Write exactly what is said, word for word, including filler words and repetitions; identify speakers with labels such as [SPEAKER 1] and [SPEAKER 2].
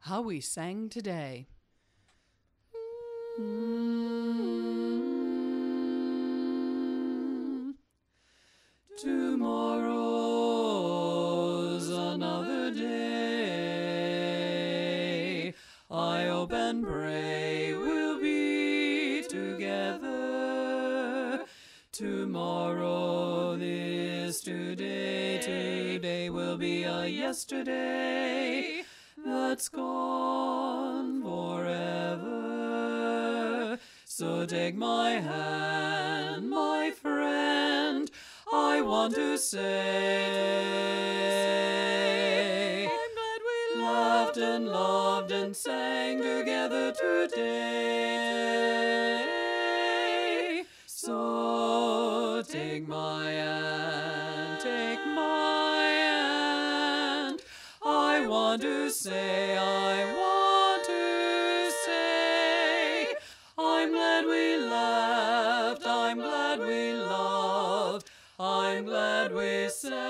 [SPEAKER 1] how we sang today. Tomorrow's another day. I hope and pray we'll be together. Tomorrow is today. Today will be a yesterday that's gone forever. So take my hand, my friend, I want to say, I'm glad we laughed and loved and sang together today. So take my hand, take my hand, I want to say, I want to say, I'm glad we laughed, I'm glad we loved, I'm glad we sang.